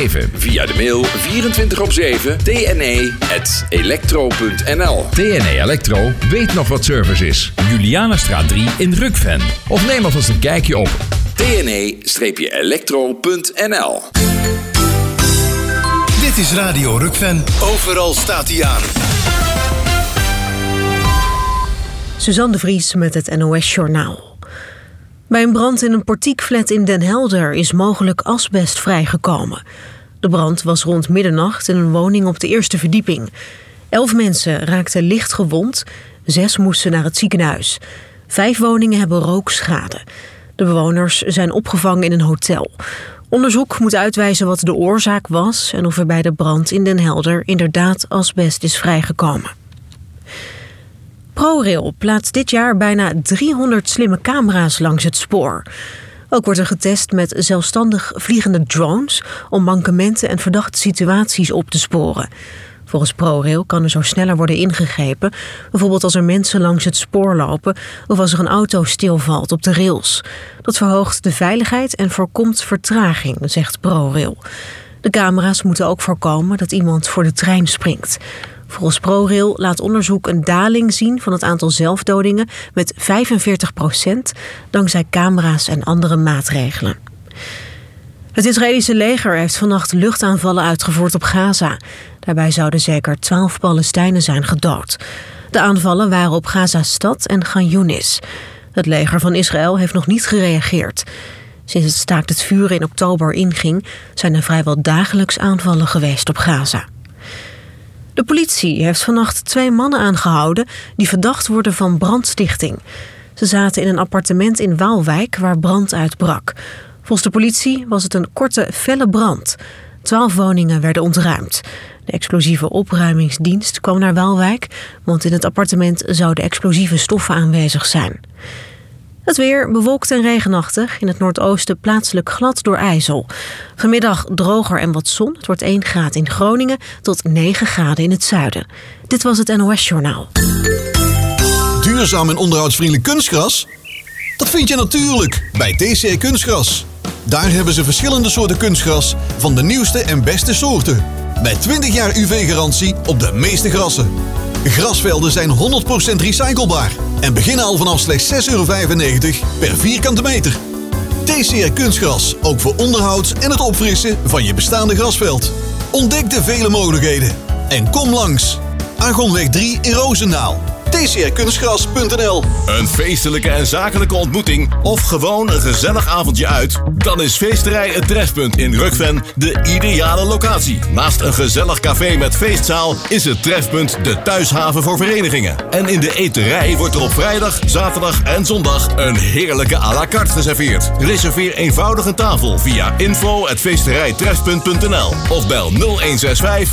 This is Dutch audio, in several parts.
24/7. Via de mail 24/7 tne@electro.nl. TNE Electro weet nog wat service is. Julianastraat 3 in Rukven. Of neem alvast een kijkje op tne-electro.nl. Dit is Radio Rukven. Overal staat hij aan. Suzanne de Vries met het NOS-journaal. Bij een brand in een portiekflat in Den Helder is mogelijk asbest vrijgekomen. De brand was rond middernacht in een woning op de eerste verdieping. 11 mensen raakten licht gewond, 6 moesten naar het ziekenhuis. 5 woningen hebben rookschade. De bewoners zijn opgevangen in een hotel. Onderzoek moet uitwijzen wat de oorzaak was en of er bij de brand in Den Helder inderdaad asbest is vrijgekomen. ProRail plaatst dit jaar bijna 300 slimme camera's langs het spoor. Ook wordt er getest met zelfstandig vliegende drones om mankementen en verdachte situaties op te sporen. Volgens ProRail kan er zo sneller worden ingegrepen, bijvoorbeeld als er mensen langs het spoor lopen of als er een auto stilvalt op de rails. Dat verhoogt de veiligheid en voorkomt vertraging, zegt ProRail. De camera's moeten ook voorkomen dat iemand voor de trein springt. Volgens ProRail laat onderzoek een daling zien van het aantal zelfdodingen met 45% dankzij camera's en andere maatregelen. Het Israëlische leger heeft vannacht luchtaanvallen uitgevoerd op Gaza. Daarbij zouden zeker 12 Palestijnen zijn gedood. De aanvallen waren op Gaza-stad en Gan Yunis. Het leger van Israël heeft nog niet gereageerd. Sinds het staakt het vuren in oktober inging, zijn er vrijwel dagelijks aanvallen geweest op Gaza. De politie heeft vannacht 2 mannen aangehouden die verdacht worden van brandstichting. Ze zaten in een appartement in Waalwijk waar brand uitbrak. Volgens de politie was het een korte, felle brand. 12 woningen werden ontruimd. De explosieve opruimingsdienst kwam naar Waalwijk, want in het appartement zouden explosieve stoffen aanwezig zijn. Het weer bewolkt en regenachtig, in het noordoosten plaatselijk glad door ijzel. Vanmiddag droger en wat zon. Het wordt 1 graad in Groningen tot 9 graden in het zuiden. Dit was het NOS-journaal. Duurzaam en onderhoudsvriendelijk kunstgras? Dat vind je natuurlijk bij TCR Kunstgras. Daar hebben ze verschillende soorten kunstgras van de nieuwste en beste soorten. Met 20 jaar UV-garantie op de meeste grassen. Grasvelden zijn 100% recyclebaar en beginnen al vanaf slechts €6,95 per vierkante meter. TCR Kunstgras, ook voor onderhoud en het opfrissen van je bestaande grasveld. Ontdek de vele mogelijkheden en kom langs. Argonweg 3 in Roosendaal. tcrkunstgras.nl. Een feestelijke en zakelijke ontmoeting of gewoon een gezellig avondje uit? Dan is Feesterij Het Trefpunt in Rukven de ideale locatie. Naast een gezellig café met feestzaal is het Trefpunt de thuishaven voor verenigingen. En in de eterij wordt er op vrijdag, zaterdag en zondag een heerlijke à la carte geserveerd. Reserveer eenvoudig een tafel via info@feesterijtrefpunt.nl of bel 0165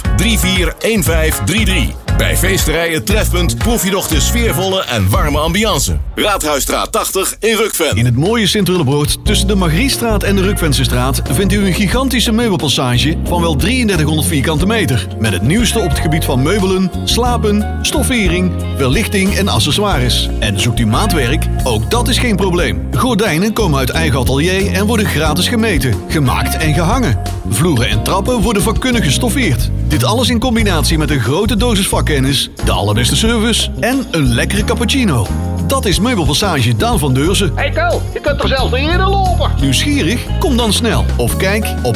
341533. Bij Feesterij Het Trefpunt proef je nog de sfeervolle en warme ambiance. Raadhuisstraat 80 in Rukven. In het mooie Sint-Willebroord tussen de Margriestraat en de Rukvensestraat vindt u een gigantische meubelpassage van wel 3300 vierkante meter. Met het nieuwste op het gebied van meubelen, slapen, stoffering, verlichting en accessoires. En zoekt u maatwerk? Ook dat is geen probleem. Gordijnen komen uit eigen atelier en worden gratis gemeten, gemaakt en gehangen. Vloeren en trappen worden vakkundig gestoffeerd. Dit alles in combinatie met een grote dosis vakkennis, de allerbeste service en een lekkere cappuccino. Dat is Meubelpassage Daan van Deurzen. Hey Ko, je kunt er zelfs niet in lopen. Nieuwsgierig? Kom dan snel of kijk op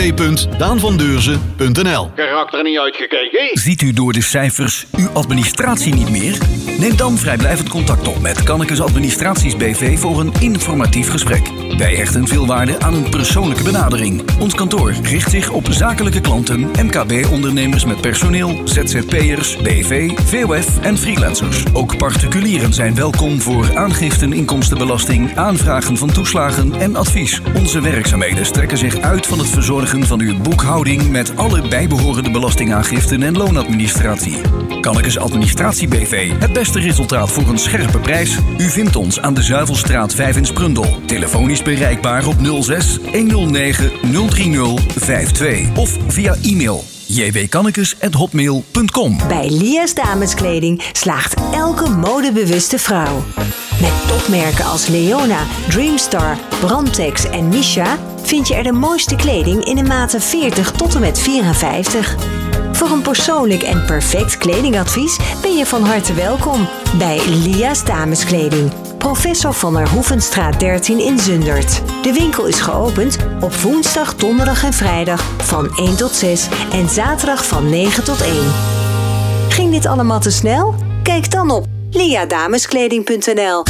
www.daanvandeurzen.nl. Karakter niet uitgekeken. Ziet u door de cijfers uw administratie niet meer? Neem dan vrijblijvend contact op met Kannekes Administraties BV voor een informatief gesprek. Wij hechten veel waarde aan een persoonlijke benadering. Ons kantoor richt zich op zakelijke klanten, MKB-ondernemers met personeel, ZZP'ers, BV, VOF en freelancers. Ook particulieren zijn welkom voor aangiften inkomstenbelasting, aanvragen van toeslagen en advies. Onze werkzaamheden strekken zich uit van het verzorgen van uw boekhouding met alle bijbehorende belastingaangiften en loonadministratie. Kannekes Administratie BV, het beste resultaat voor een scherpe prijs. U vindt ons aan de Zuivelstraat 5 in Sprundel. Telefonisch bereikbaar op 06 109 030 52 of via e-mail jwkannekes@hotmail.com. Bij Lia's Dameskleding slaagt elke modebewuste vrouw. Met topmerken als Leona, Dreamstar, Brandtex en Misha vind je er de mooiste kleding in de maten 40 tot en met 54. Voor een persoonlijk en perfect kledingadvies ben je van harte welkom bij Lia's Dameskleding. Professor van der Hoevenstraat 13 in Zundert. De winkel is geopend op woensdag, donderdag en vrijdag van 1 tot 6 en zaterdag van 9 tot 1. Ging dit allemaal te snel? Kijk dan op liadameskleding.nl.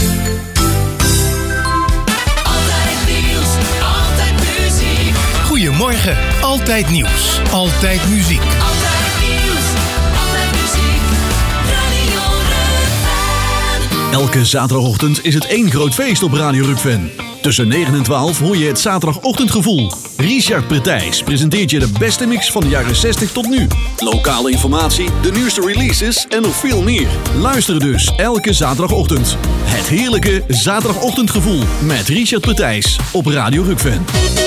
Goedemorgen, altijd nieuws, altijd muziek. Altijd nieuws, altijd muziek, Radio Rukven. Elke zaterdagochtend is het één groot feest op Radio Rukven. Tussen 9 en 12 hoor je het zaterdagochtendgevoel. Richard Pretijs presenteert je de beste mix van de jaren 60 tot nu. Lokale informatie, de nieuwste releases en nog veel meer. Luister dus elke zaterdagochtend. Het heerlijke zaterdagochtendgevoel met Richard Pretijs op Radio Rukven.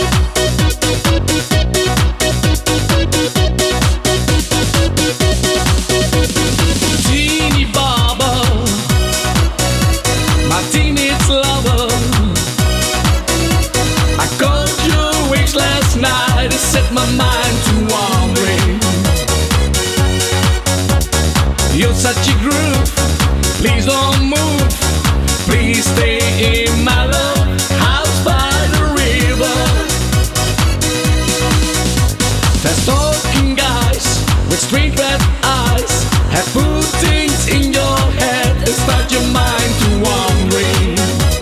Set my mind to wandering. You're such a groove. Please don't move. Please stay in my love house by the river. Fast talking guys with straight red eyes have put things in your head and start your mind to wandering.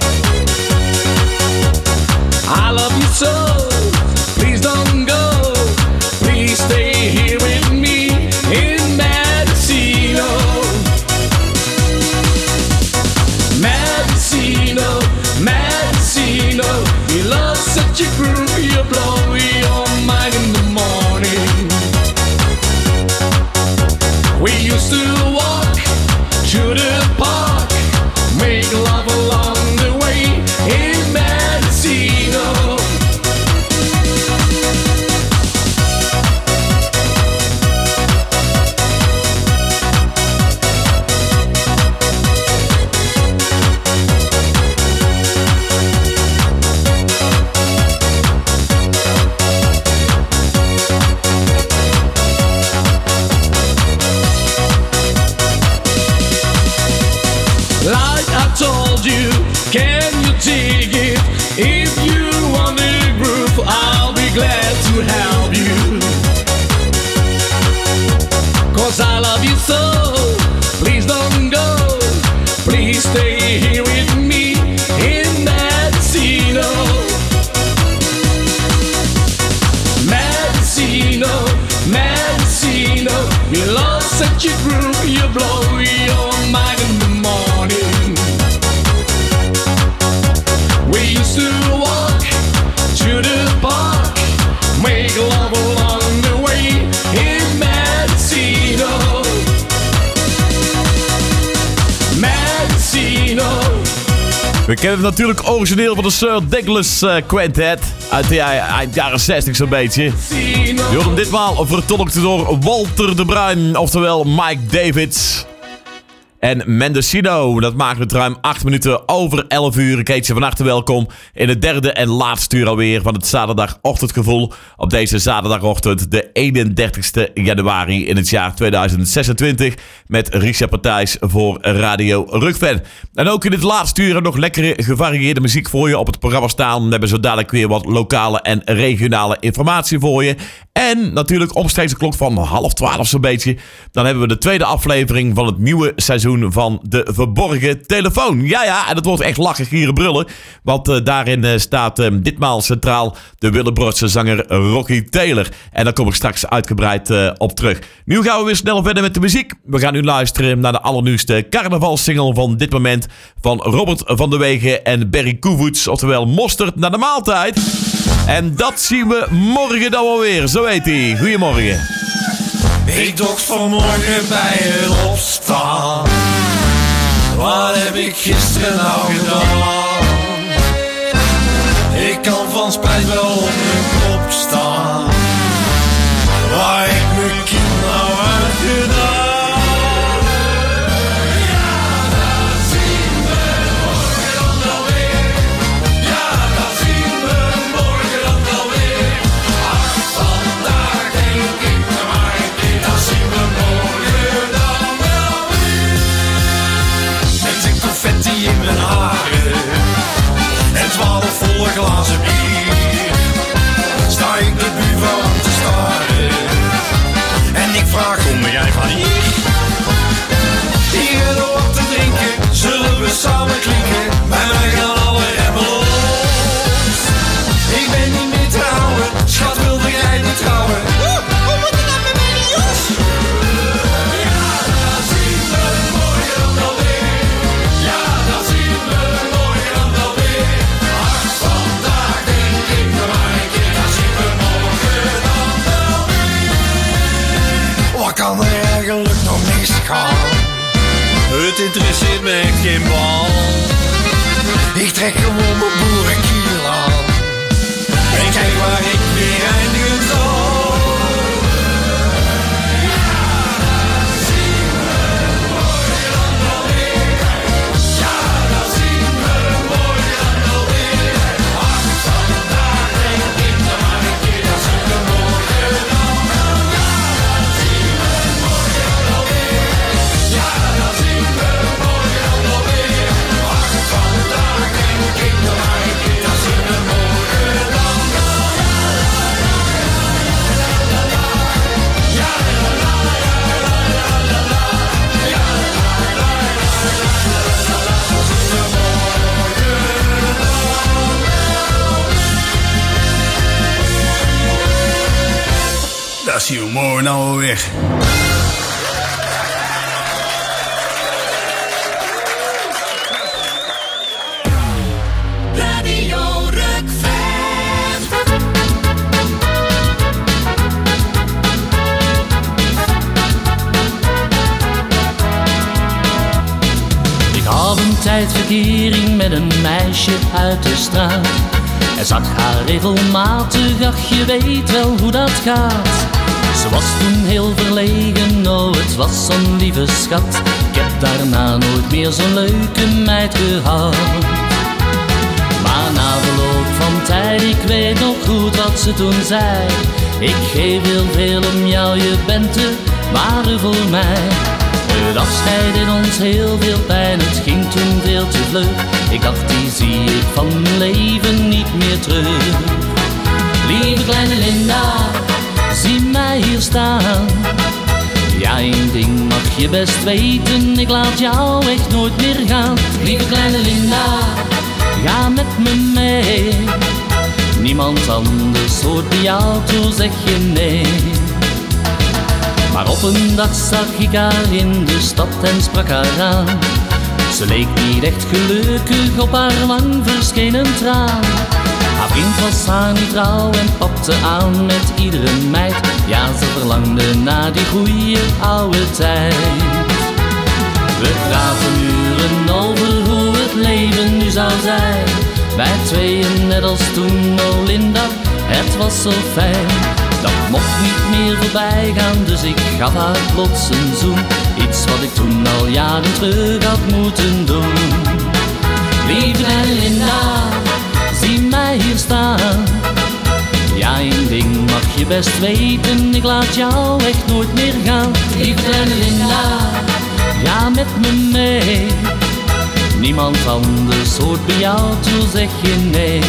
I love you so. Please don't go, please stay here with me in Mendocino. Mendocino, Mendocino, you love such a groove, you blow your mind in the morning. We used to walk to the park, make love along the way in Mendocino. Told you, can you dig it? If you want the groove, I'll be glad to help you. 'Cause I love you so, please don't go. Please stay here with me in Mendocino. Mendocino, Mendocino, you love such a groove, you blow your mind in the morning. We used to walk to the park, make love along the way in Mendocino. Mendocino. We kennen het natuurlijk origineel van de Sir Douglas Quintet uit de jaren 60 zo'n beetje. Je hoort hem ditmaal vertolkt door Walter de Bruin, oftewel Mike Davids. En Mendocino, dat maakt het ruim 8 minuten over 11 uur. Keetje, van harte welkom in het derde en laatste uur alweer van het zaterdagochtendgevoel. Op deze zaterdagochtend, de 31ste januari in het jaar 2026. Met Richard Partijs voor Radio Rukven. En ook in het laatste uur nog lekkere gevarieerde muziek voor je op het programma staan. We hebben zo dadelijk weer wat lokale en regionale informatie voor je. En natuurlijk omstreeks de klok van 11:30 zo'n beetje. Dan hebben we de tweede aflevering van het nieuwe seizoen van De Verborgen Telefoon. Ja, en dat wordt echt lachen, gieren, brullen. Want daarin staat ditmaal centraal de Willebrordse zanger Rocky Taylor. En daar kom ik straks uitgebreid op terug. Nu gaan we weer snel verder met de muziek. We gaan nu luisteren naar de allernieuwste carnavalsingle van dit moment. Van Robert van der Wegen en Berry Koevoets. Oftewel Mosterd naar de maaltijd. En dat zien we morgen dan wel weer. Zo heet hij. Goedemorgen. Ik dacht vanmorgen bij het opstaan, wat heb ik gisteren nou gedaan? Ik kan van spijt wel op mijn kop staan, waar ik mijn kind nou uitgedaan? Ja, dat zien we morgen dan wel weer. Ja, dat zien we morgen dan wel Wat kan er eigenlijk nog misgaan? Het interesseert me echt geen bal. Ik trek gewoon mijn boerenkiel aan. En kijk waar ik weer eindigen zal. Dat is je humor nou weg. Radio Rukven. Ik had een tijd verkering met een meisje uit de straat. Hij zag haar regelmatig, ach je weet wel hoe dat gaat. Ze was toen heel verlegen, oh het was zo'n lieve schat. Ik heb daarna nooit meer zo'n leuke meid gehad. Maar na verloop van tijd, ik weet nog goed wat ze toen zei. Ik geef heel veel om jou, je bent de ware voor mij. Het afscheid deed ons heel veel pijn, het ging toen veel te vlug. Ik dacht, die zie ik van mijn leven niet meer terug. Lieve kleine Linda, zie mij hier staan. Ja, één ding mag je best weten, ik laat jou echt nooit meer gaan. Lieve kleine Linda, ga met me mee. Niemand anders hoort bij jou toe, zeg je nee. Maar op een dag zag ik haar in de stad en sprak haar aan. Ze leek niet echt gelukkig, op haar wang verscheen een traan. Haar vriend was haar niet trouw en papte aan met iedere meid. Ja, ze verlangde naar die goeie oude tijd. We praten uren over hoe het leven nu zou zijn. Wij tweeën net als toen, oh Linda, het was zo fijn. Dat mocht niet meer voorbij gaan, dus ik gaf haar plots een zoen. Iets wat ik toen al jaren terug had moeten doen. Lieve kleine Linda, zie mij hier staan. Ja, één ding mag je best weten, ik laat jou echt nooit meer gaan. Lieve kleine Linda, ga met me mee. Niemand anders hoort bij jou toe, zeg je nee.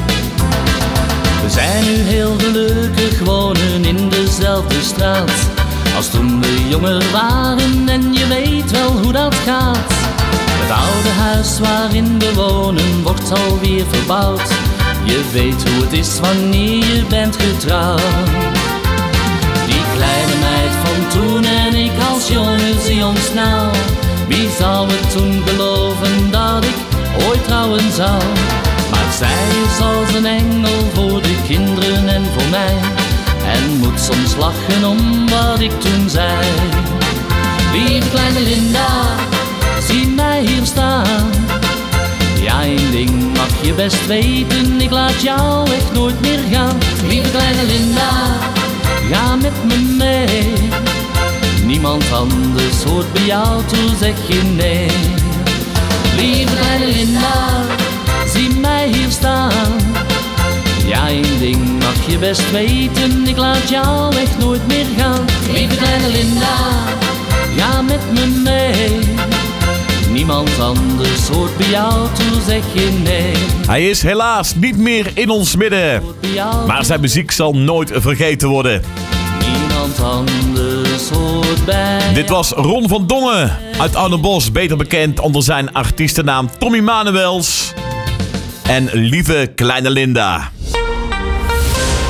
We zijn nu heel gelukkig, wonen in dezelfde straat als toen we jonger waren en je weet wel hoe dat gaat. Het oude huis waarin we wonen wordt alweer verbouwd. Je weet hoe het is wanneer je bent getrouwd. Die kleine meid van toen en ik als jongen, zie ons nou. Wie zou het toen geloven dat ik ooit trouwen zou? Maar zij is als een engel voor de kinderen en voor mij. En moet soms lachen om wat ik toen zei. Lieve kleine Linda, zie mij hier staan. Ja, één ding mag je best weten, ik laat jou echt nooit meer gaan. Lieve kleine Linda, ga met me mee. Niemand anders hoort bij jou toe, zeg je nee. Lieve kleine Linda, zie mij hier staan. Ja, één ding mag je best weten, ik laat jou echt nooit meer gaan. Lieve kleine Linda, ga met me mee. Niemand anders hoort bij jou toe, zeg je nee. Hij is helaas niet meer in ons midden, maar zijn muziek zal nooit vergeten worden. Niemand anders hoort bij. Dit was Ron van Dongen uit Oudenbosch, beter bekend onder zijn artiestennaam Tommy Manuels en Lieve kleine Linda.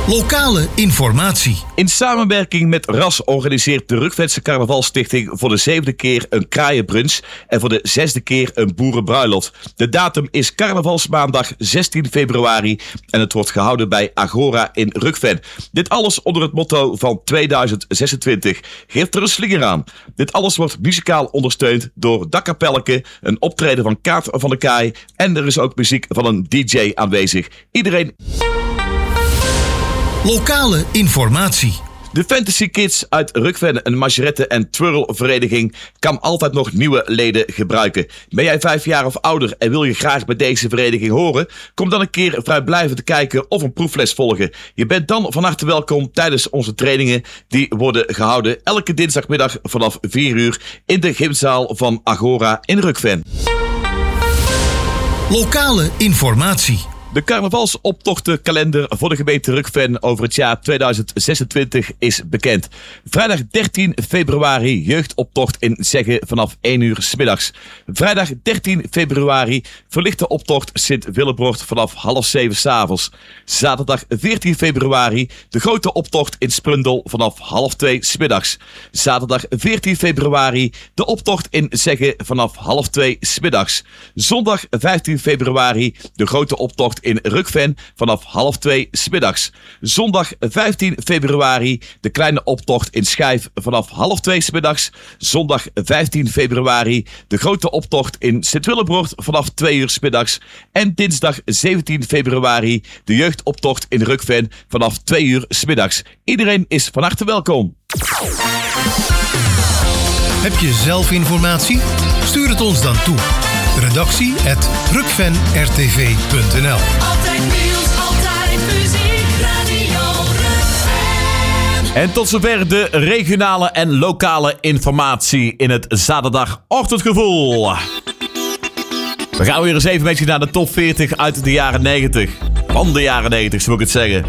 Lokale informatie. In samenwerking met RAS organiseert de Rukvense Carnavalstichting voor de 7e keer een kraaienbrunch en voor de 6e keer een boerenbruiloft. De datum is carnavalsmaandag 16 februari en het wordt gehouden bij Agora in Rukven. Dit alles onder het motto van 2026. Geef er een slinger aan. Dit alles wordt muzikaal ondersteund door Dakkapelleke, een optreden van Kaat van de Kaai en er is ook muziek van een DJ aanwezig. Iedereen... Lokale informatie. De Fantasy Kids uit Rukven, een majorette- en twirlvereniging, kan altijd nog nieuwe leden gebruiken. Ben jij 5 jaar of ouder en wil je graag bij deze vereniging horen? Kom dan een keer vrijblijvend kijken of een proefles volgen. Je bent dan van harte welkom tijdens onze trainingen. Die worden gehouden elke dinsdagmiddag vanaf 4 uur in de gymzaal van Agora in Rukven. Lokale informatie. De carnavalsoptochtenkalender voor de gemeente Rukven over het jaar 2026 is bekend. Vrijdag 13 februari jeugdoptocht in Zegge vanaf 1 uur 's middags. Vrijdag 13 februari verlichte optocht Sint-Willebroord vanaf 6:30 's avonds. Zaterdag 14 februari de grote optocht in Sprundel vanaf 1:30 's middags. Zaterdag 14 februari de optocht in Zegge vanaf 1:30 's middags. Zondag 15 februari de grote optocht in Rukven vanaf 1:30 's middags. Zondag 15 februari de kleine optocht in Schijf vanaf 1:30 's middags. Zondag 15 februari de grote optocht in Sint-Willebroord vanaf 2 uur 's middags. En dinsdag 17 februari de jeugdoptocht in Rukven vanaf 2 uur 's middags. Iedereen is van harte welkom. Heb je zelf informatie? Stuur het ons dan toe. redactie@rukvenrtv.nl. Altijd nieuws, altijd muziek, Radio Rukven. En tot zover de regionale en lokale informatie in het zaterdagochtendgevoel. We gaan weer eens even met je naar de top 40 uit de jaren 90. Van de jaren 90, zo moet ik het zeggen.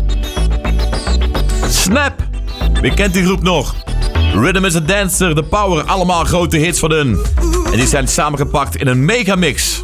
Snap! Wie kent die groep nog? Rhythm is a Dancer, The Power, allemaal grote hits van hun. En die zijn samengepakt in een megamix.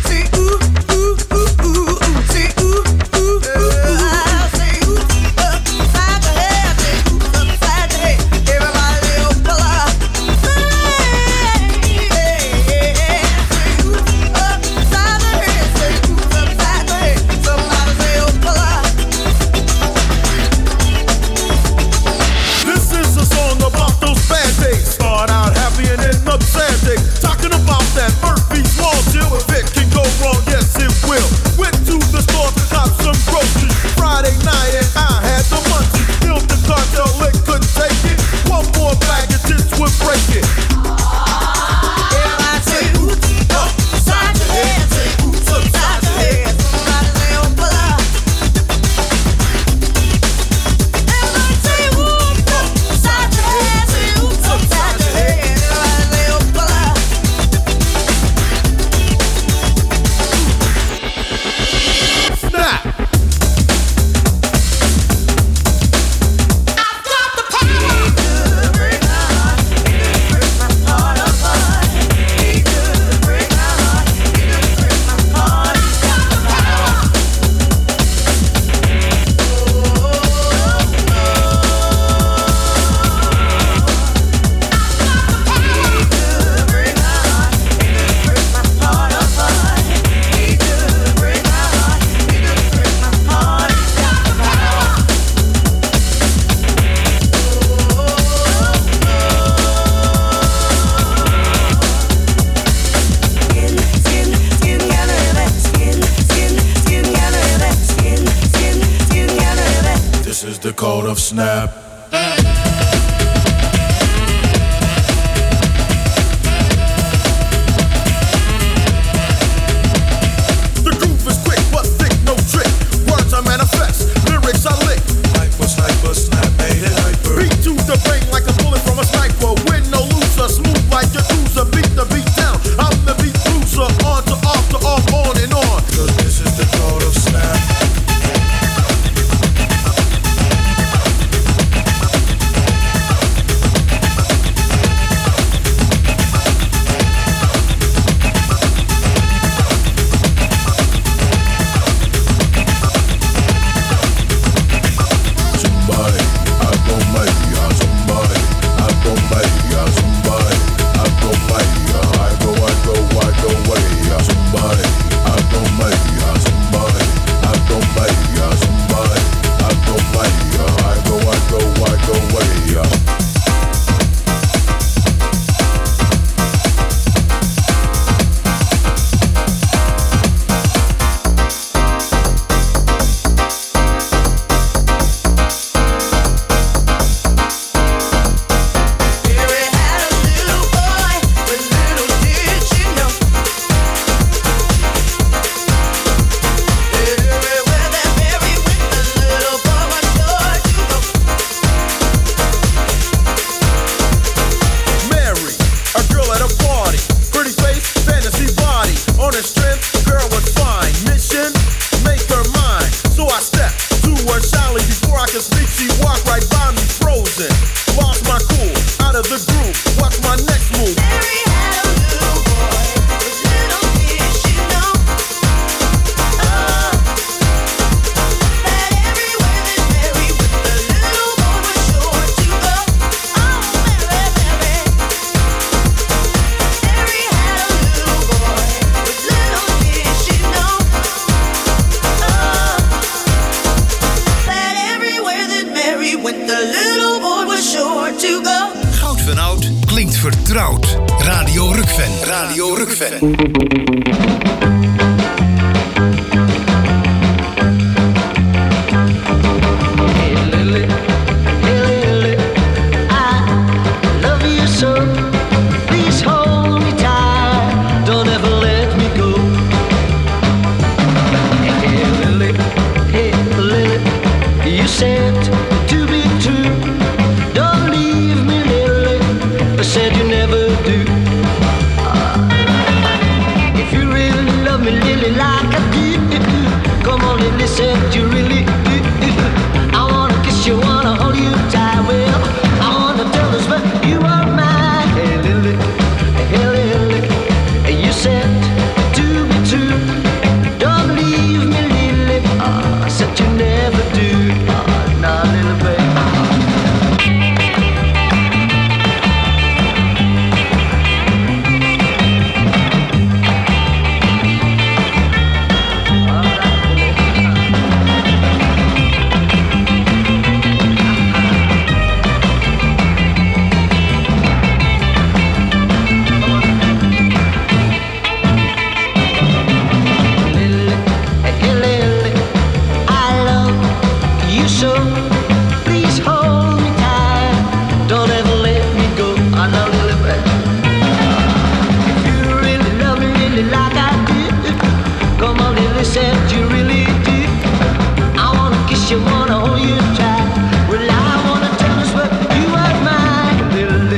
Talking about that Murphy's Law deal, if it can go wrong, yes it will. Went to the store to cop some groceries. Friday night and I had the munchies. Filled the cartel, it couldn't take it. One more bag and this would break it. Everybody say oops up, side your head. Say oops up, side your head. Somebody say oh blah. Everybody say oops up, side your head. Say oops up, side your head. The code of snap. The groove is quick, but thick, no trick. Words are manifest, lyrics are lick. Hyper, snap, made it hyper. Beat to the brain like a bullet from a sniper. Win no loser, smooth like a cruiser. Beat the beat down, I'm the beat cruiser. On to off to off, on and on. 'Cause this is the code of snap. where to go. Goud van Oud klinkt vertrouwd. Radio Rukven. Radio Rukven. Said you really I wanna kiss you, wanna hold you tight. Well, I wanna tell us what you are mine. Hey Lily, you said to be true. Don't leave me, Lily. I said you never do. Nah, Lily, baby. Said you really do. I wanna kiss you, wanna hold you tight. Well, I wanna tell us what you are mine. Lily,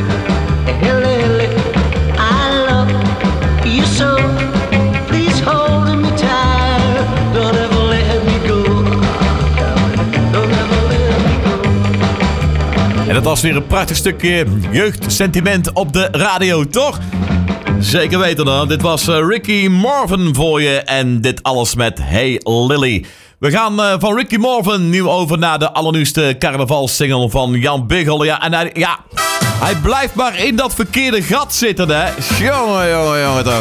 I love you so. Please hold me tight. Don't ever let me go. Don't ever let me go. En dat was weer een prachtig stukje jeugdsentiment op de radio, toch? Zeker weten dan. Dit was Ricky Marvin voor je. En dit alles met Hey Lily. We gaan van Ricky Marvin nu over naar de allernieuwste carnavalsingle van Jan Biggel. Ja, en hij blijft maar in dat verkeerde gat zitten, hè. Jongen, toch.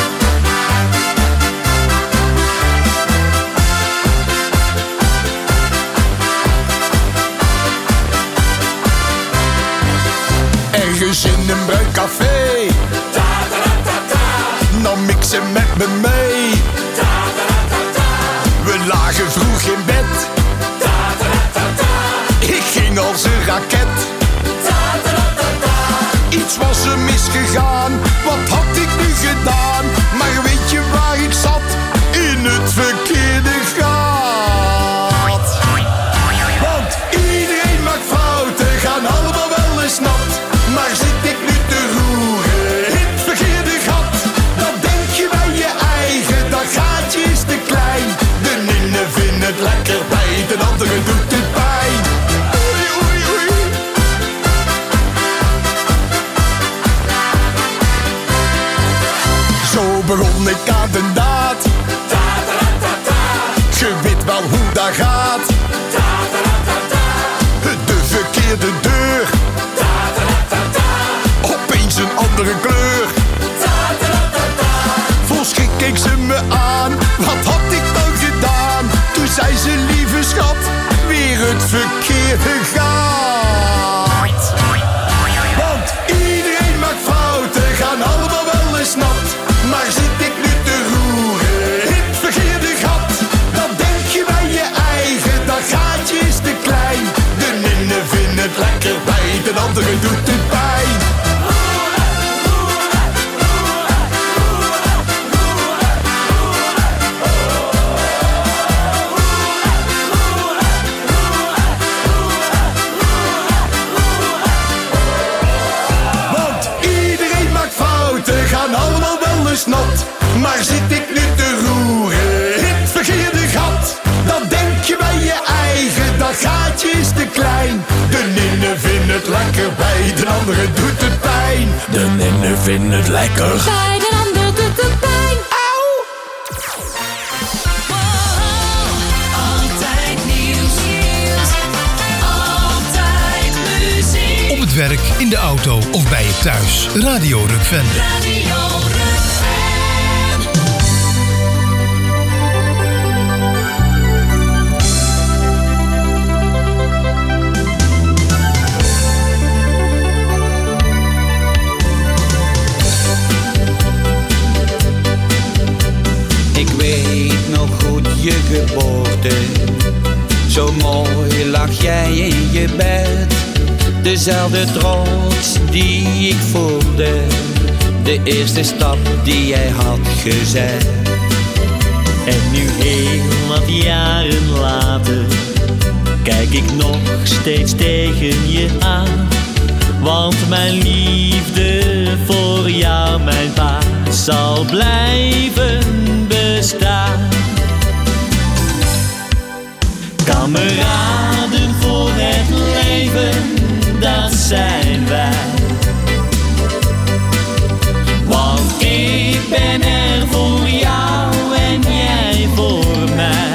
Ergens in een bruikcafé nam ik ze met me mee. We lagen vroeg in bed. Ik ging als een raket. Iets was er misgegaan. Wat had ik nu gedaan? Maar weet je waar ik zat? In het verkeerde gat. Want iedereen maakt fouten, gaan allemaal wel eens nat. Maar zit ik nu te roeren in het verkeerde gat? Dan denk je bij je eigen, dat gaatje is te klein. De ene vindt het lekker bij, de andere doet het pijn. Oei, oei, oei. Zo begon ik aan de daad. Je weet wel hoe dat gaat. De verkeerde deur. Opeens een andere kleur. Vol schrik keek ze me aan. Wat had ik dan gedaan? Toen zei ze, lieve schat, weer het verkeerde gaat. Want iedereen maakt fouten, gaan allemaal wel eens nat. Maar zit ik nu te roeren in het verkeerde gat? Dan denk je bij je eigen, dat gaatje is te klein. De ene vindt het lekker bij, de andere doet het pijn. Gaan allemaal wel eens nat. Maar zit ik nu te roeren in het verkeerde gat? Dan denk je bij je eigen, dat gaatje is te klein. De ene vindt het lekker, bij de andere doet het pijn. De ene vindt het lekker, bij de andere doet het pijn. Auw! Altijd nieuws. Altijd muziek. Op het werk, in de auto of bij je thuis. Radio Rukven. Radio Rukven. dezelfde trots die ik voelde, de eerste stap die jij had gezet. En nu heel wat jaren later, kijk ik nog steeds tegen je aan. Want mijn liefde voor jou, mijn paard, zal blijven bestaan. Kameraden voor het leven, dat zijn wij. Want ik ben er voor jou en jij voor mij.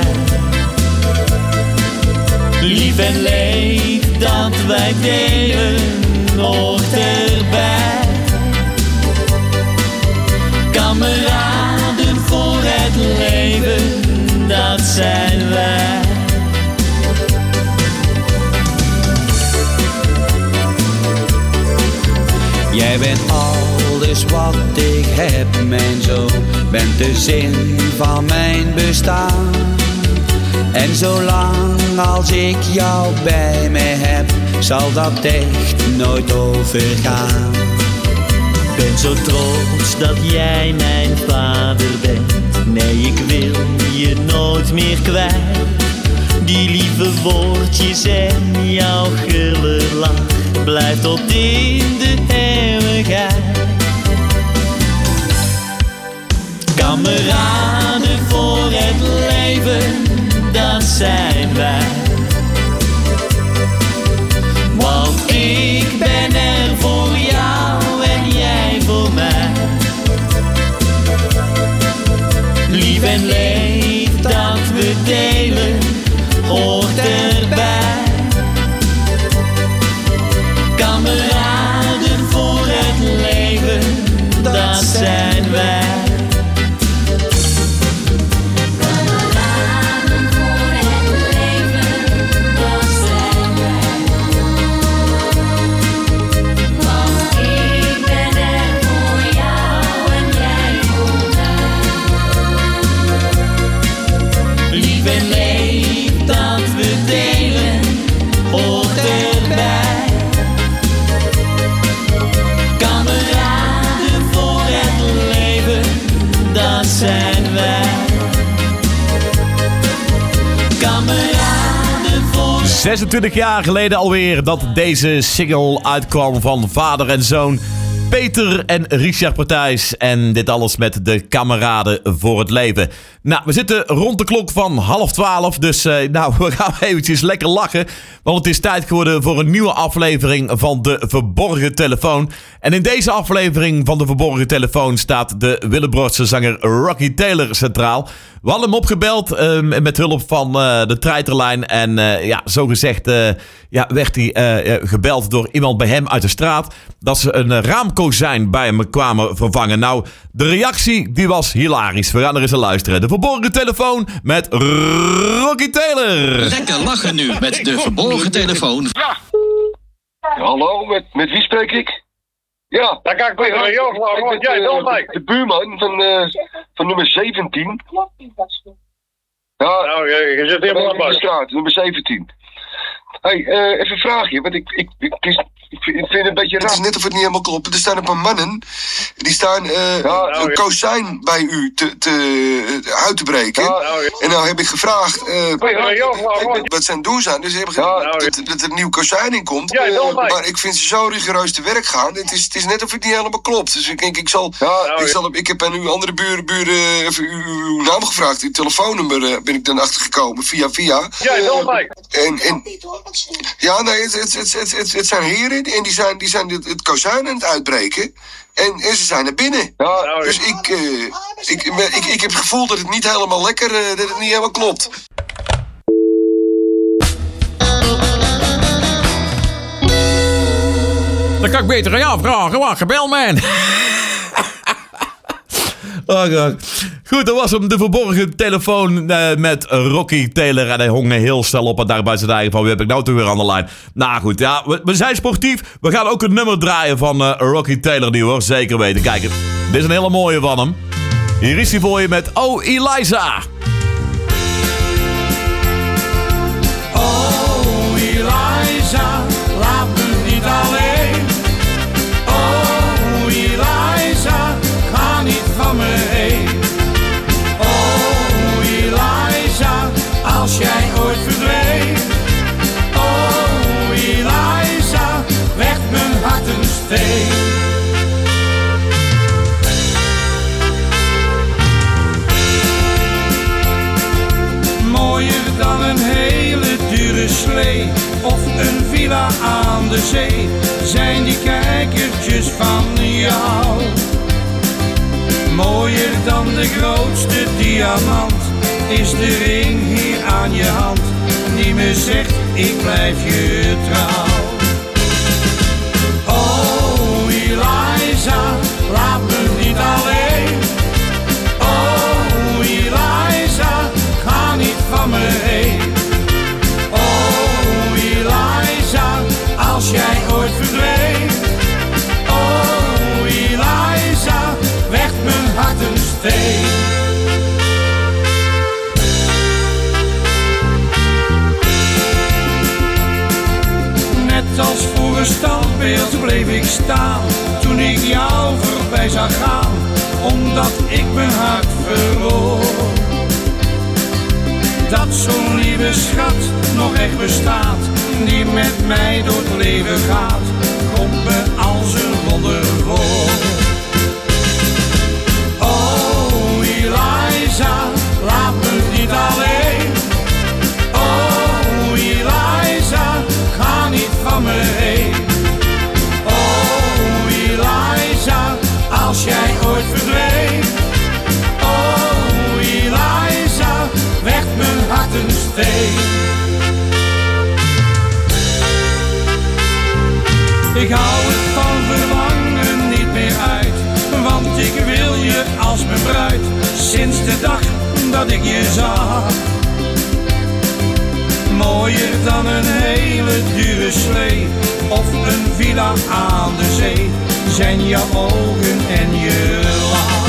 Lief en leed dat wij delen, hoort erbij. Kameraden voor het leven, dat zijn wij. Jij bent alles wat ik heb, mijn zoon. Bent de zin van mijn bestaan. En zolang als ik jou bij me heb, zal dat echt nooit overgaan. Ben zo trots dat jij mijn vader bent. Nee, ik wil je nooit meer kwijt. Die lieve woordjes en jouw gulle lach blijft tot in de eeuwigheid. Kameraden voor het leven, dat zijn wij. Want ik ben er voor jou en jij voor mij. Lief en leed dat we delen, hoort erbij. Kameraden voor het leven, dat zijn wij. Zijn wij. Kameraden voor 26 jaar geleden alweer dat deze single uitkwam van vader en zoon Peter en Richard Partijs. En dit alles met de Kameraden voor het leven. Nou, we zitten rond de klok van 11:30. Dus we gaan eventjes lekker lachen. Want het is tijd geworden voor een nieuwe aflevering van De Verborgen Telefoon. En in deze aflevering van De Verborgen Telefoon staat de Willebroordse zanger Rocky Taylor centraal. We hadden hem opgebeld met hulp van de treiterlijn. En zogezegd werd hij gebeld door iemand bij hem uit de straat. Dat ze een raamkozijn bij hem kwamen vervangen. Nou, de reactie die was hilarisch. We gaan er eens naar luisteren. De Verborgen Telefoon met Rocky Taylor. Lekker lachen nu met De Verborgen Telefoon. Ja. Hallo, met wie spreek ik? Ja, dan kan ik beter aan jou vragen, want jij belt mij. De buurman van nummer 17. Ja, nou, je zit helemaal aan de straat, nummer 17. Hey, even een vraagje, want ik vind het een beetje raar. Het is net of het niet helemaal klopt. Er staan een paar mannen, die staan een kozijn bij u uit te breken. En nou heb ik gevraagd wat zijn doel zijn. Dus ze hebben gezegd dat er een nieuw kozijn in komt. Maar ik vind ze zo rigoureus te werk gaan. Het is net of het niet helemaal klopt. Dus ik denk, ik heb aan uw andere buren even uw naam gevraagd. Uw telefoonnummer ben ik dan achtergekomen via. Ja, nee, het zijn heren en die zijn het kozijn aan het uitbreken. En ze zijn er binnen. Dus ik heb het gevoel dat het niet helemaal lekker, dat het niet helemaal klopt. Dan kan ik beter aan jou vragen. Wat gebel, man? Oh God. Goed, dat was hem. De Verborgen Telefoon met Rocky Taylor. En hij hong heel snel op en daarbij zijn eigen van wie heb ik nou toch weer aan de lijn. Nou goed, ja, we zijn sportief. We gaan ook een nummer draaien van Rocky Taylor nu hoor. Zeker weten. Kijk, dit is een hele mooie van hem. Hier is hij voor je met Oh Eliza. Oh Eliza, laat me niet zijn die kijkertjes van jou. Mooier dan de grootste diamant is de ring hier aan je hand, die me zegt ik blijf je trouw. Oh Eliza, laat me niet alleen. Oh Eliza, ga niet van me heen. Oh Eliza, als jij ooit verdween. Oh Eliza, werd mijn hart een steen. Net als voor een standbeeld bleef ik staan toen ik jou voorbij zag gaan, omdat ik mijn hart verloor. Dat zo'n lieve schat nog echt bestaat, die met mij door het leven gaat, komt me als een wonder voor. Oh Eliza, laat me niet alleen. Oh Eliza, ga niet van me heen. Oh Eliza, als jij ooit verdween. Oh Eliza, werd mijn hart een steen. Ik hou het van verlangen niet meer uit, want ik wil je als mijn bruid, sinds de dag dat ik je zag. Mooier dan een hele dure slee of een villa aan de zee, zijn jouw ogen en je lach.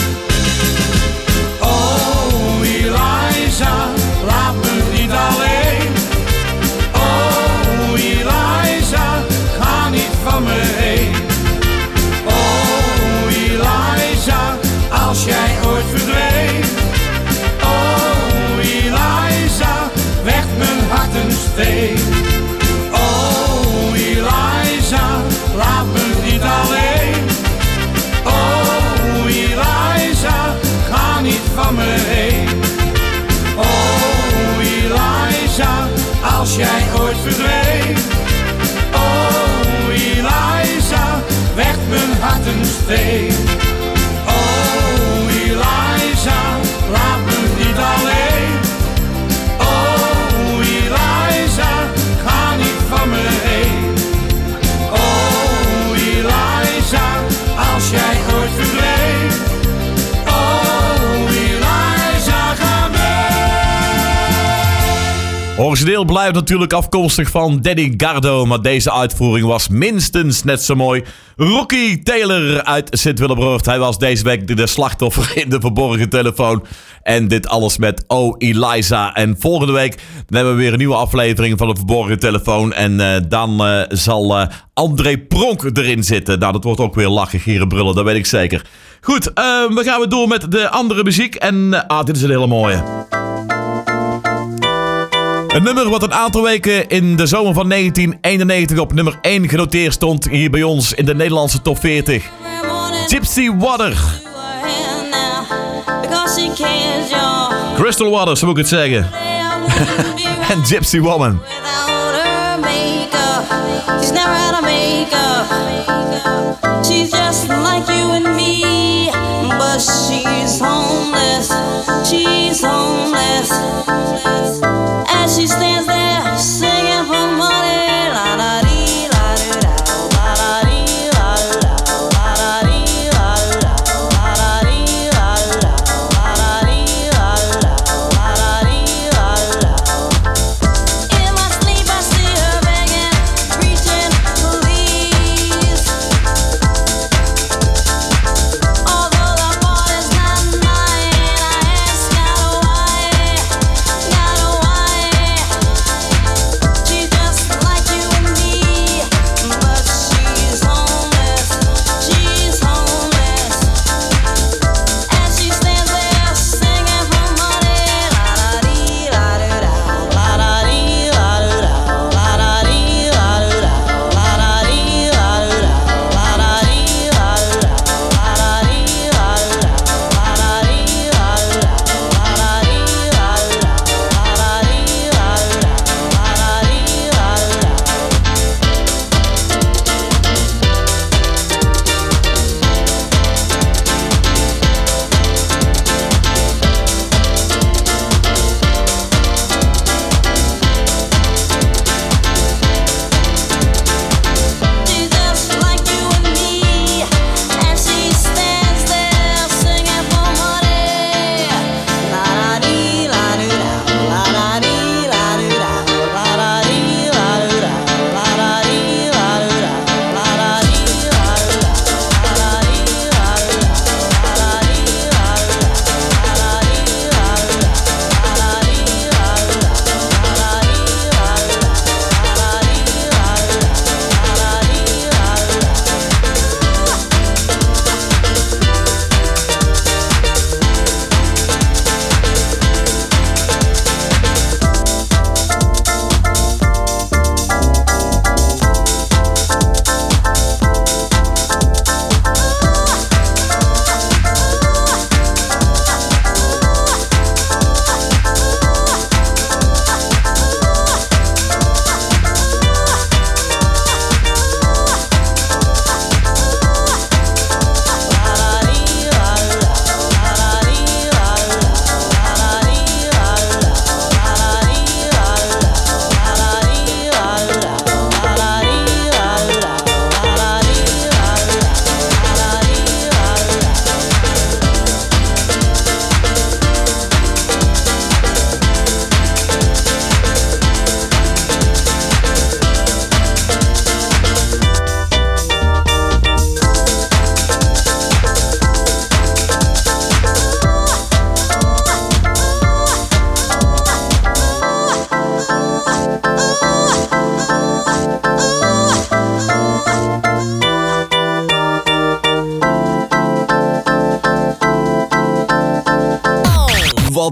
Oh Eliza, laat me niet alleen. Oh Eliza, ga niet van me heen. Oh Eliza, als jij ooit verdween. Oh Eliza, werd mijn hart een steen. Oh Eliza, laat me niet alleen. Oh Eliza, ga niet van me heen. Oh Eliza, als jij ooit verdween. Oh Eliza, werd mijn hart een steen. Oh Eliza, laat me niet alleen. Oh Eliza, ga niet van me heen. Oh Eliza, als jij ooit verdween. Oh Eliza, ga mee. Origineel blijft natuurlijk afkomstig van Danny Gardo, maar deze uitvoering was minstens net zo mooi. Rocky Taylor uit Sint-Willebroord. Hij was deze week de slachtoffer in de verborgen telefoon. En dit alles met Oh Eliza. En volgende week dan hebben we weer een nieuwe aflevering van de verborgen telefoon. En dan zal André Pronk erin zitten. Nou, dat wordt ook weer lachen, gieren, brullen, dat weet ik zeker. Goed, we gaan weer door met de andere muziek. En dit is een hele mooie. Een nummer wat een aantal weken in de zomer van 1991 op nummer 1 genoteerd stond hier bij ons in de Nederlandse top 40. Gypsy Water. Crystal Waters, zo moet ik het zeggen. En Gypsy Woman. She's never had a makeup. She's just like you and me, but she's homeless. She's homeless. As she stands there singing for money, la da dee la do da, la da dee la do da, la da dee la do da, la da dee la do da, la da dee la do da, la da dee la do da. In my sleep I see her begging, reaching, please. Although the fault is not mine, I ask God why,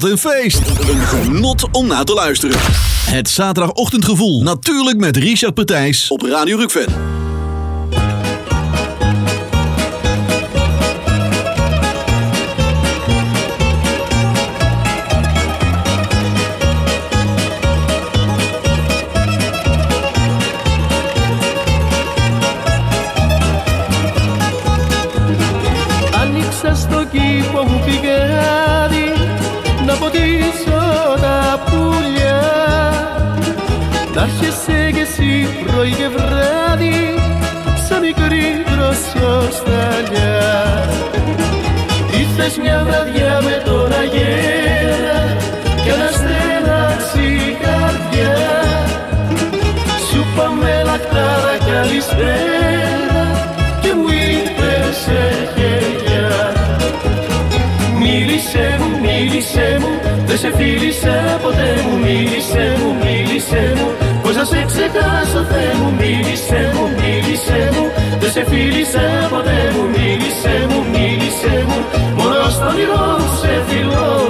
Wat een feest. Een genot om naar te luisteren. Het zaterdagochtendgevoel. Natuurlijk met Richard Partijs op Radio Rukven. Στο κήπο μου πηγαίνει να ποτίσω τα πουλιά, να έρχεσαι κι εσύ πρωί και βράδυ σαν μικρή δροσιοσταλιά. Ήρθες μια βραδιά με τον αγέρα κι αναστέναξε η καρδιά. Σου πάμε λακτάρα καλησπέρα και μου είπες χέρια. Μίλησέ μου, δεν σε φίλησα ποτέ μου. Μίλησέ μου, πώς να σε ξεχάσω Θεέ μου. Μίλησέ μου, δεν σε φίλησα ποτέ μου. Μίλησέ μου, μόνο στο όνειρό μου σε φιλώ.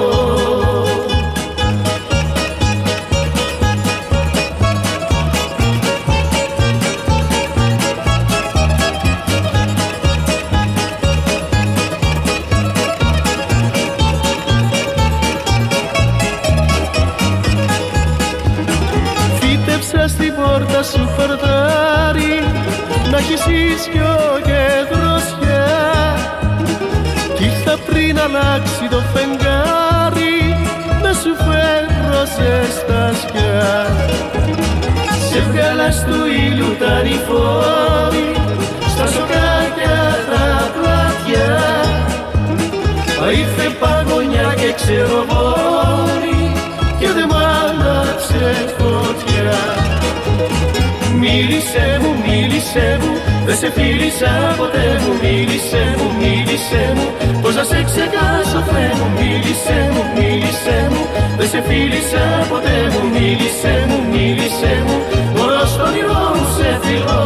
Στην πόρτα σου φορτάρι να έχεις ίσιο και δροσιά κι ήρθα πριν αλλάξει το φεγγάρι να σου φέρω ζεστασιά. Σε βγάλα του ήλιου τα νηφόρη στα σοκάκια τα πλατιά. Μα ήρθε παγωνιά και ξεροβόρη και δεν μ' άναψε φωτιά. Μίλησέ μου, δεν σε φίλησα ποτέ μου. Μίλησέ μου, πώς να σε ξεχάσω Θεέ μου. Μίλησέ μου, δεν σε φίλησα ποτέ μου. Μίλησέ μου, μόνο στο όνειρό μου σε φιλώ.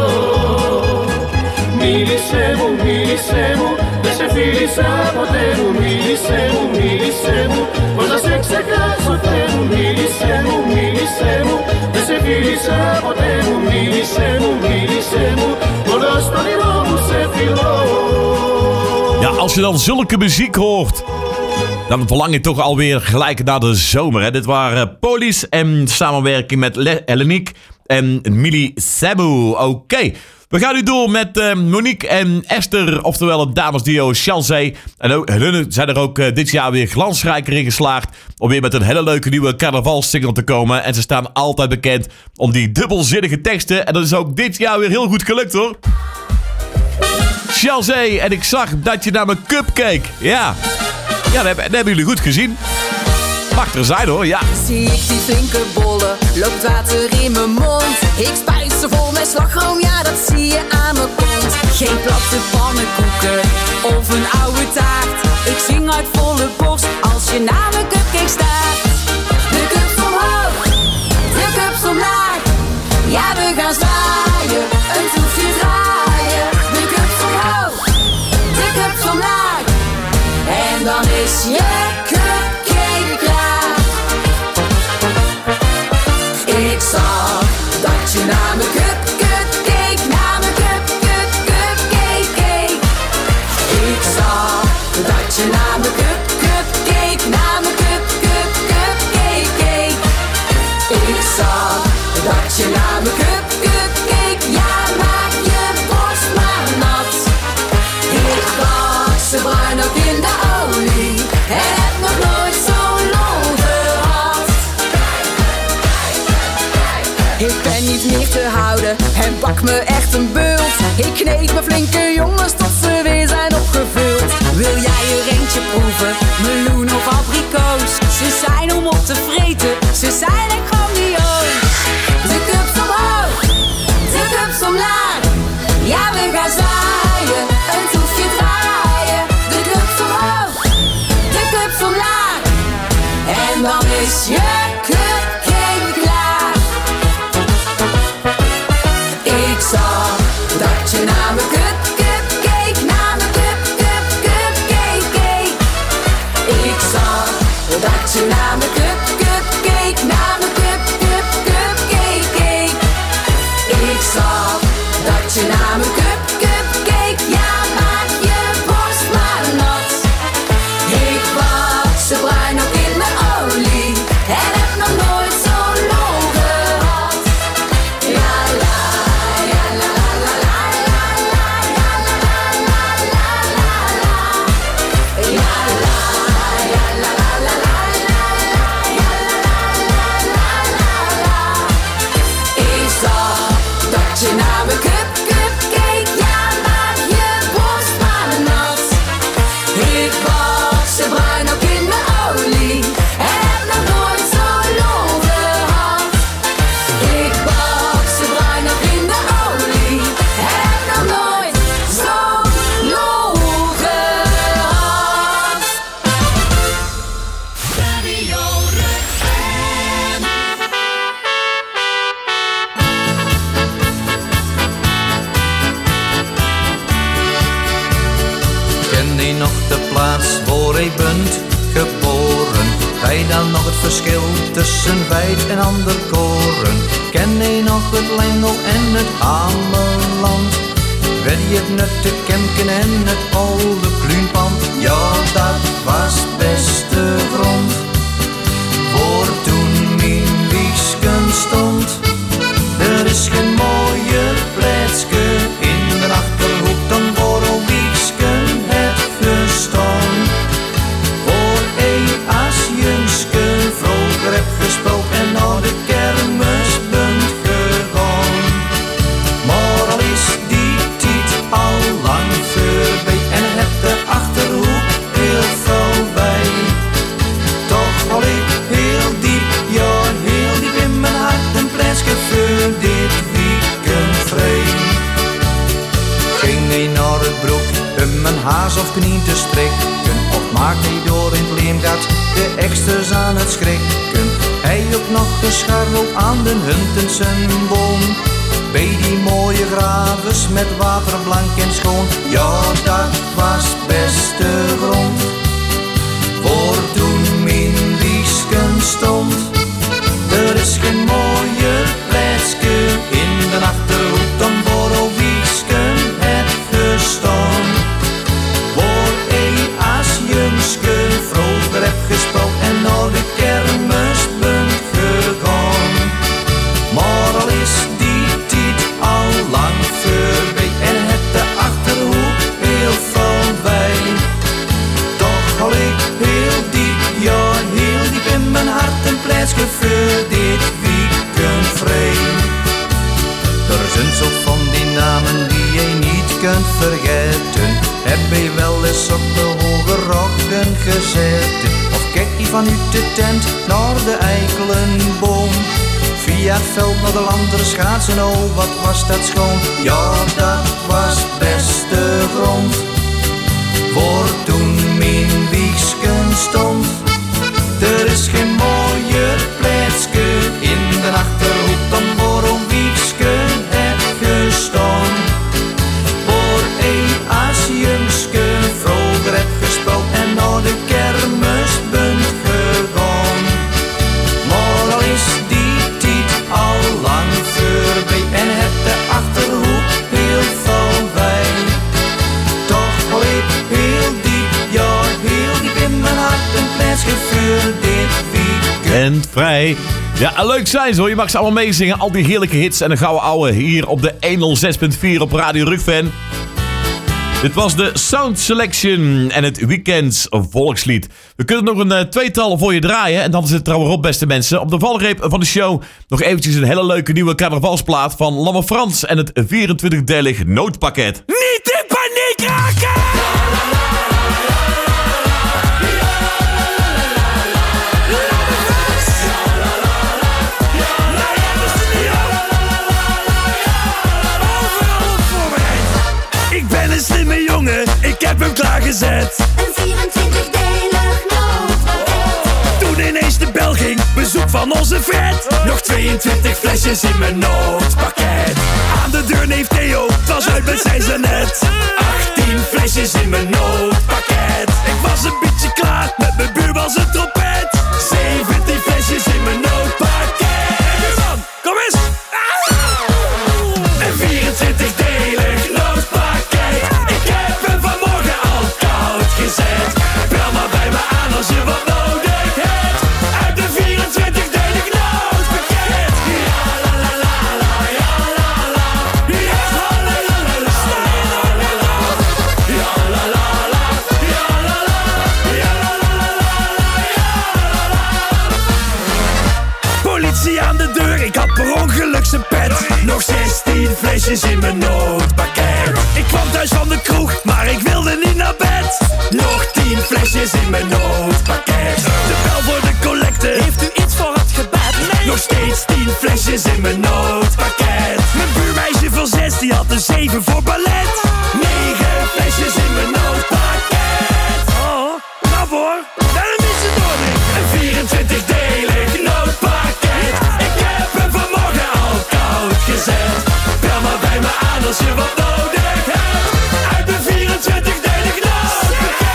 Μίλησέ μου, δεν σε φίλησα ποτέ μου. Μίλησέ μου, πώς να σε ξεχάσω Θεέ μου. Μίλησέ μου, δεν σε φίλησα ποτέ μου. Mίλησέ μου, μόνο στο όνειρό μου σε φιλώ. Ja, als je dan zulke muziek hoort, dan verlang je toch alweer gelijk naar de zomer. Hè? Dit waren Police en samenwerking met Eleniek en Millie Sabu. Oké. We gaan nu door met Monique en Esther, oftewel het damesduo Chelsea. En hun zijn er ook dit jaar weer glansrijker in geslaagd om weer met een hele leuke nieuwe carnavalssingle te komen. En ze staan altijd bekend om die dubbelzinnige teksten. En dat is ook dit jaar weer heel goed gelukt hoor. Chelsea, en ik zag dat je naar mijn cup keek. Ja, dat hebben jullie goed gezien. Mag er zijn hoor, ja. Zie ik die flinke bollen, loopt water in mijn mond. Ik spuit ze vol met slagroom, ja dat zie je aan mijn kont. Geen platte pannenkoeken of een oude taart. Ik zing uit volle borst als je naar mijn cupcake staat. De cups omhoog, de cups omlaag. Ja we gaan zwaaien, een toefje draaien. De cups omhoog, de cups omlaag. En dan is je cupcake klaar. Ik zag dat je naar mijn cupcake, naar mijn cupcake keek. Ik zag dat je naar mijn cupcake, naar mijn cupcake keek. Ik zag dat je naar mijn cupcake keek. Ja, maak je borst maar nat. Ik bak ze bruin ook in de olie en heb nog nooit zo'n lol gehad. Ik ben niet meer te houden en bak me echt een bult. Ik kneep me flinke jongens tot ze weer zijn opgevuld. Wil jij er eentje proeven, meloen of abrikoos? Ze zijn om op te vreten, ze zijn echt grandioos. De cups omhoog, de cups omlaag. Ja we gaan zwaaien, een toefje draaien. De cups omhoog, de cups omlaag. En dan is je cupcake klaar. Ik zag dat je naar mijn cupcake, naar mijn cupcake keek. Ik zag dat je naar je nog de plaats waar je bent geboren? Weet je dan nog het verschil tussen wijd en ander koren? Ken je nog het Lengel en het Ameland? Weet je het Nutte Kemken en het oude Kluunpand? Ja, dat was beste grond voor toen mijn wiesken stond. Er is geen mooier plaatsje in de Achterhoek dan voor een wiesken het gestaan. Voor als jongske vroeger heb gesproken en naar de kermis bent gegaan. Maar al is die tijd al lang voorbij en heb de Achterhoek heel veel bij. Toch al ik heel diep, ja heel diep in mijn hart een plaatsje voor dit weekend vrij. Ging niet naar het broek om mijn haas of knie te strikken, of maak niet door in het leemgat de eksters aan het schrikken. Hij ook nog gescharreld aan de Huntensenboom, bij die mooie gravens met water blank en schoon. Ja, dat was beste grond voor toen mijn wiesken stond. Er is geen mooier plaatsje in de Achterhoek dan voor een wiesken het gestaan. Voor als jongske vroeger heb gesproken en naar de kermis bent gegaan. Maar al is die tijd al lang voorbij en het de Achterhoek heel veel bij. Toch al ik heel diep, ja heel diep in mijn hart een plaatsje voor dit weekend vrij. Er zijn zo van die namen die je niet kunt vergeten. Heb je wel eens op de hoge rokken gezeten? Of kijk je vanuit de tent naar de Eikelenboom? Via het veld naar de Landerschaatsen, oh wat was dat schoon. Ja, dat was beste grond voor toen mijn wiesken stond. Er is geen mooier plaatsje in de Achterhoek dan voor een wiesken heb gestaan. Voor als jongske vroeger heb gesproken en naar de kermis bent gegaan. Maar al is die tijd al lang voorbij en heb de Achterhoek heel veel bij. Toch al ik heel diep, ja heel diep in mijn hart een plaatsje voor dit weekend vrij. Ja, leuk zijn zo. Je mag ze allemaal meezingen. Al die heerlijke hits en de gouden ouwe hier op de 106.4 op Radio Rukven. Dit was de Sound Selection en het Weekends Volkslied. We kunnen nog een tweetal voor je draaien. En dan is het trouwens op, beste mensen. Op de valreep van de show nog eventjes een hele leuke nieuwe carnavalsplaat van Lange Frans en het 24-delig noodpakket. Niet in paniek raken! Slimme jongen, ik heb hem klaargezet. Een 24-delig noodpakket. Toen ineens de bel ging, bezoek van onze Fred. Nog 22 flesjes in mijn noodpakket. Aan de deur neef Theo, was uit met zijn zanet. 18 flesjes in mijn noodpakket. Ik was een beetje klaar met mijn buurman zijn trompet. 17 flesjes in mijn noodpakket. Kom eens! Een 24-delig noodpakket. Ik heb hem vanmorgen al koud gezet. Bel maar bij me aan als je wat nodig hebt. Uit de 24-delig noodpakket. Ja la la la la, ja la la. Ja la la la la, ja la la la, ja la la, ja la la la la. Politie aan de deur, ik had per ongeluk zijn pet. Nog 16 flesjes in mijn noodpakket. Ik kwam thuis van de kroeg, maar ik wilde niet naar bed. Nog 10 flesjes in mijn noodpakket. De bel voor de collecte. Heeft u iets voor het gebed? Nee. Nog steeds 10 flesjes in mijn noodpakket. Mijn buurmeisje van 6, die had een 7 voor ballet. 9 flesjes in mijn noodpakket. Oh, nou voor, daarom is het door. Een 24-delig noodpakket. Ik heb hem vanmorgen al koud gezet. Bel maar bij me aan als je wat nodig hebt. Uit de 24-delig noodpakket.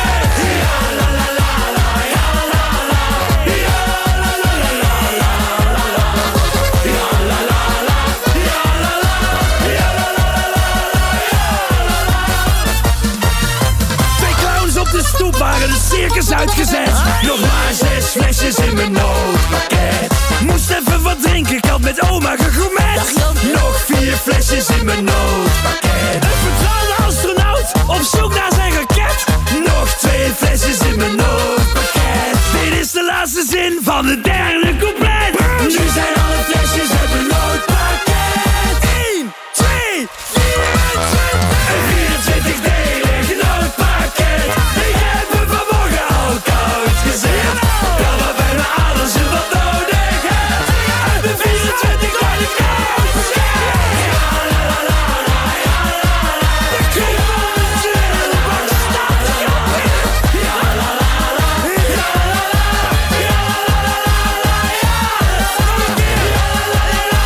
circus uitgezet. Nog maar 6 flesjes in mijn noodpakket. Moest even wat drinken, ik had met oma gegourmet. Nog 4 flesjes in mijn noodpakket. Een verdwaalde astronaut op zoek naar zijn raket. Nog 2 flesjes in mijn noodpakket. Dit is de laatste zin van de derde couplet. Nu zijn alle flesjes uit mijn noodpakket. 1, 2, 24. Een 24-delig noodpakket. Ik heb me vanmorgen al koud gezet. Kan maar bij mijn aders je wat nodig hebt. Uit de 24 worden koud gezet. Ja la la la la, ja la la la. Ik wil het zullen, maar de stad gaat weer. Ja la la la, ja la la la, ja la la la la, ja la la la, ja la la la la,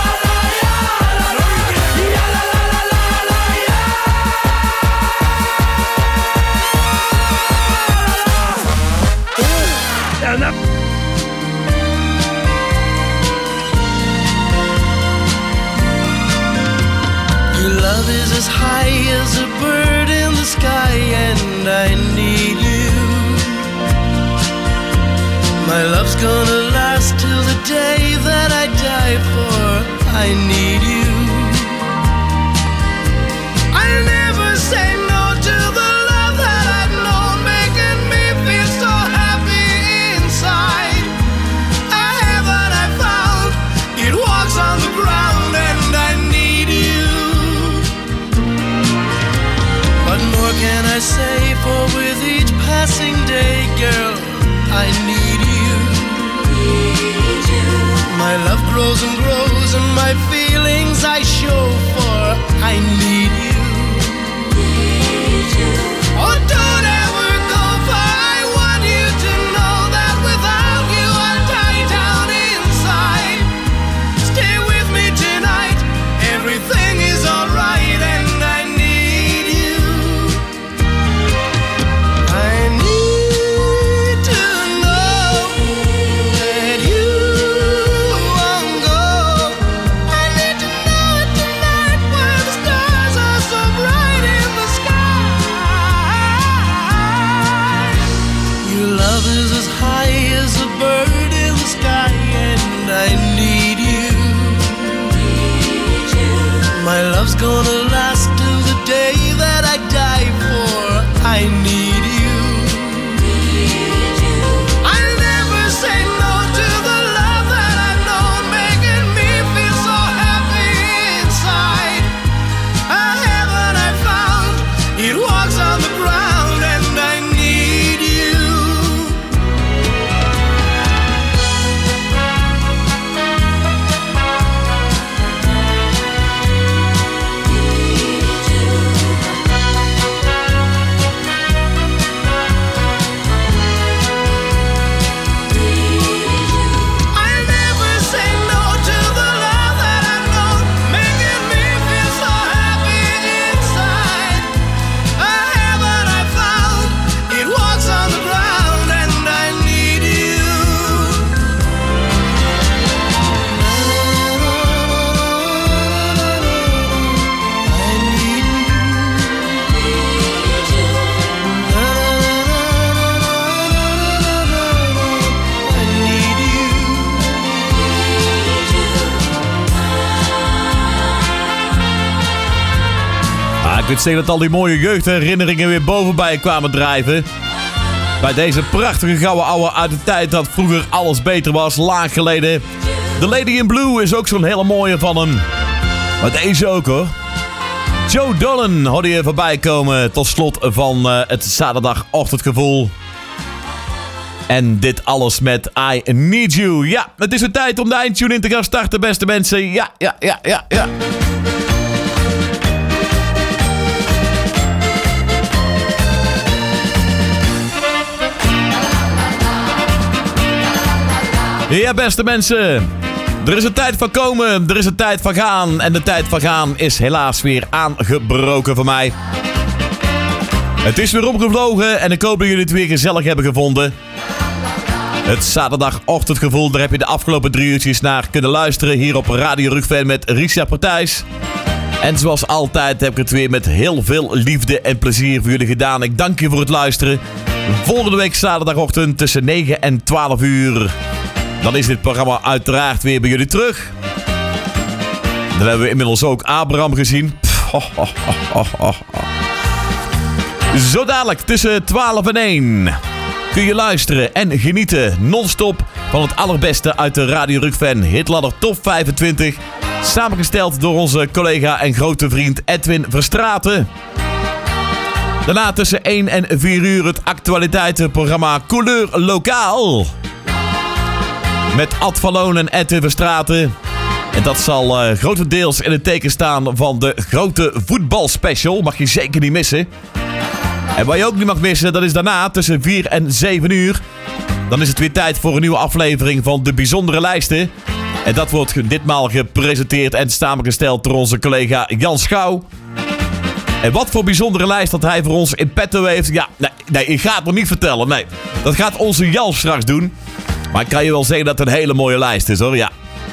ja la la la la, ja. Ja, nou. Your love is as high as a bird in the sky, and I need you. My love's gonna last till the day that I die, for I need you. I'll never say no to the love that I've known, making me feel so happy inside. A heaven I found, it walks on the ground, and I need you. What more can I say, for with each passing day, girl, I need you. My love grows and grows, and my feelings I show, for I need you. Oh, don't ever go, for I want you to know that without you I'll die down inside. Stay with me tonight, everything is alright, and I need you. I need to know that you won't go. I need to know it tonight, while the stars are so bright in the sky. Your love is as high as a bird in the sky, and I need you. My love's gonna last till the day that I die, for I need you. I'll never say no to the love that I've known, making me feel so happy inside. A heaven I found, it walks on the ground, and I need you. I'll never say no to the love that I've known, making me feel so happy inside. A heaven I found, it walks on the ground, and I need you. Ik weet zeker dat al die mooie jeugdherinneringen weer bovenbij kwamen drijven. Bij deze prachtige gouden ouwe uit de tijd dat vroeger alles beter was, lang geleden. The Lady in Blue is ook zo'n hele mooie van hem. Maar deze ook hoor. Joe Dolan hoorde je voorbij komen tot slot van het zaterdagochtendgevoel. En dit alles met I Need You. Ja, het is de tijd om de eindtune in te gaan starten, beste mensen. Ja. Ja, beste mensen. Er is een tijd van komen, er is een tijd van gaan. En de tijd van gaan is helaas weer aangebroken voor mij. Het is weer omgevlogen en ik hoop dat jullie het weer gezellig hebben gevonden. Het zaterdagochtendgevoel, daar heb je de afgelopen 3 uurtjes naar kunnen luisteren. Hier op Radio Rukven met Richard Partijs. En zoals altijd heb ik het weer met heel veel liefde en plezier voor jullie gedaan. Ik dank je voor het luisteren. Volgende week zaterdagochtend tussen 9 en 12 uur. Dan is dit programma uiteraard weer bij jullie terug. Dan hebben we inmiddels ook Abraham gezien. Zo dadelijk tussen 12 en 1 kun je luisteren en genieten non-stop van het allerbeste uit de Radio Rukven Hitladder Top 25. Samengesteld door onze collega en grote vriend Edwin Verstraeten. Daarna tussen 1 en 4 uur het actualiteitenprogramma Couleur Lokaal. Met Ad van Loon en Edwin Verstraeten. En dat zal grotendeels in het teken staan van de grote voetbalspecial. Mag je zeker niet missen. En wat je ook niet mag missen, dat is daarna tussen 4 en 7 uur. Dan is het weer tijd voor een nieuwe aflevering van de Bijzondere Lijsten. En dat wordt ditmaal gepresenteerd en samengesteld door onze collega Jan Schouw. En wat voor bijzondere lijst dat hij voor ons in petto heeft. Ja, nee, ik ga het nog niet vertellen. Nee, dat gaat onze Jan straks doen. Maar ik kan je wel zeggen dat het een hele mooie lijst is, hoor. Ja.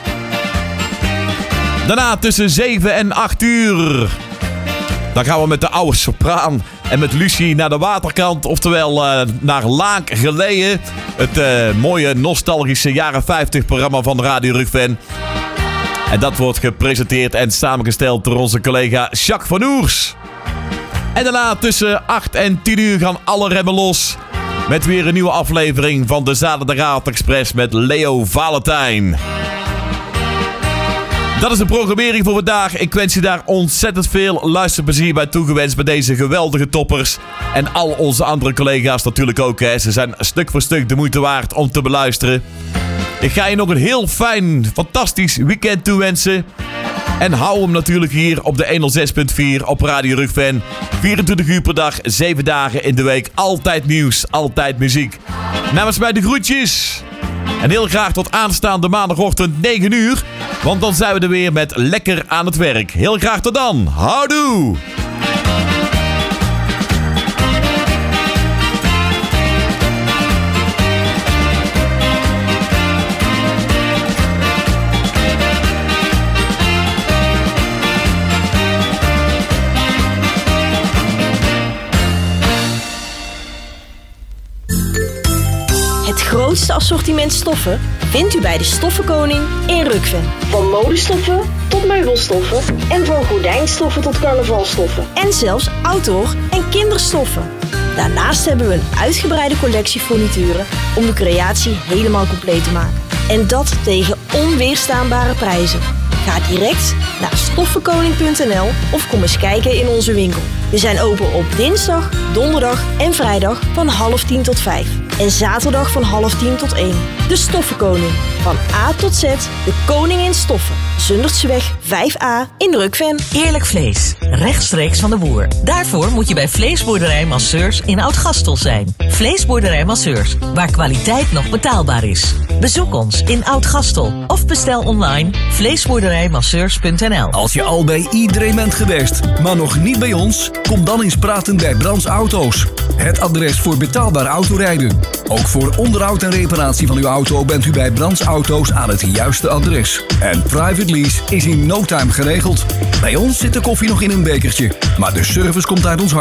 Daarna tussen 7 en 8 uur. Dan gaan we met de oude sopraan en met Lucie naar de waterkant. Oftewel naar Laak geleden. Het mooie nostalgische jaren 50 programma van Radio Rukven. En dat wordt gepresenteerd en samengesteld door onze collega Jacques van Oers. En daarna tussen 8 en 10 uur gaan alle remmen los. Met weer een nieuwe aflevering van de Zaterdagavond Express met Leo Valentijn. Dat is de programmering voor vandaag. Ik wens je daar ontzettend veel luisterplezier bij toegewenst bij deze geweldige toppers. En al onze andere collega's natuurlijk ook. Hè. Ze zijn stuk voor stuk de moeite waard om te beluisteren. Ik ga je nog een heel fijn, fantastisch weekend toewensen. En hou hem natuurlijk hier op de 106.4 op Radio Rukven. 24 uur per dag, 7 dagen in de week. Altijd nieuws, altijd muziek. Namens mij de groetjes. En heel graag tot aanstaande maandagochtend 9 uur. Want dan zijn we er weer met Lekker aan het werk. Heel graag tot dan. Houdoe! Het grootste assortiment stoffen vindt u bij de Stoffenkoning in Rukven. Van modestoffen tot meubelstoffen en van gordijnstoffen tot carnavalstoffen. En zelfs outdoor- en kinderstoffen. Daarnaast hebben we een uitgebreide collectie furnituren om de creatie helemaal compleet te maken. En dat tegen onweerstaanbare prijzen. Ga direct naar stoffenkoning.nl of kom eens kijken in onze winkel. We zijn open op dinsdag, donderdag en vrijdag van 9:30 tot 5. En zaterdag van 9:30 tot 1. De Stoffenkoning. Van A tot Z, de koning in stoffen. Zundertseweg 5A in Rukven. Eerlijk vlees, rechtstreeks van de boer. Daarvoor moet je bij Vleesboerderij Masseurs in Oud-Gastel zijn. Vleesboerderij Masseurs, waar kwaliteit nog betaalbaar is. Bezoek ons in Oud-Gastel of bestel online vleesboerderijmasseurs.nl. Als je al bij iedereen bent geweest, maar nog niet bij ons, kom dan eens praten bij Brands Auto's. Het adres voor betaalbaar autorijden. Ook voor onderhoud en reparatie van uw auto bent u bij Brands Auto's aan het juiste adres. En private lease is in no time geregeld. Bij ons zit de koffie nog in een bekertje, maar de service komt uit ons hart.